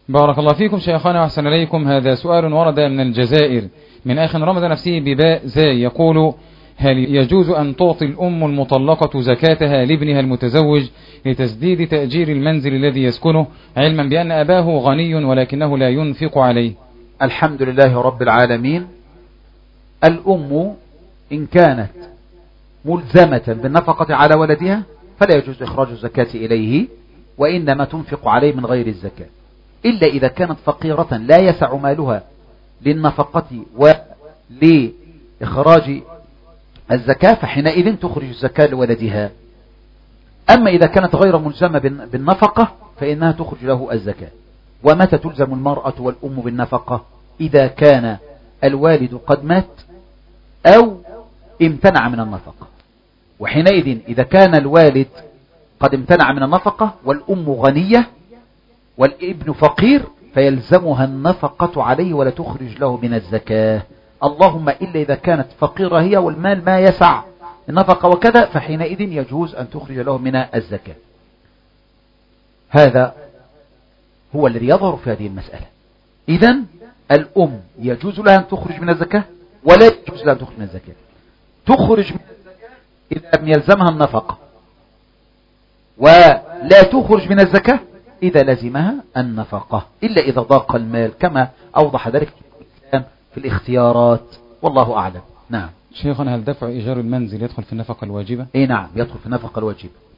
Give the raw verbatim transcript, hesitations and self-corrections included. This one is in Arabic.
بارك الله فيكم شيخنا وأحسن إليكم. هذا سؤال ورد من الجزائر من أخ رمض نفسه بباء زاي، يقول: هل يجوز أن تعطي الأم المطلقة زكاتها لابنها المتزوج لتسديد تأجير المنزل الذي يسكنه، علما بأن أباه غني ولكنه لا ينفق عليه؟ الحمد لله رب العالمين. الأم إن كانت ملزمة بالنفقة على ولدها فلا يجوز إخراج الزكاة إليه، وإنما تنفق عليه من غير الزكاة، إلا إذا كانت فقيرة لا يسع مالها للنفقة ولإخراج الزكاة، فحينئذ تخرج الزكاة لولدها. أما إذا كانت غير ملزمة بالنفقة فإنها تخرج له الزكاة. ومتى تلزم المرأة والأم بالنفقة؟ إذا كان الوالد قد مات أو امتنع من النفقة، وحينئذ إذا كان الوالد قد امتنع من النفقة والأم غنية والابن فقير فيلزمها النفقة عليه ولا تخرج له من الزكاة، اللهم إلا إذا كانت فقيرة هي والمال ما يسع النفقة وكذا، فحينئذ يجوز أن تخرج له من الزكاة. هذا هو الذي يظهر في هذه المسألة. إذن الأم يجوز لها أن تخرج من الزكاة ولا يجوز لها أن تخرج من الزكاة. تخرج من الزكاة إذا لم يلزمها النفقة، ولا تخرج من الزكاة إذا لزمها النفقة، إلا إذا ضاق المال كما أوضح ذلك في الاختيارات، والله أعلم. نعم شيخنا، هل دفع إيجار المنزل يدخل في النفقة الواجبة؟ إيه نعم، يدخل في النفقة الواجبة.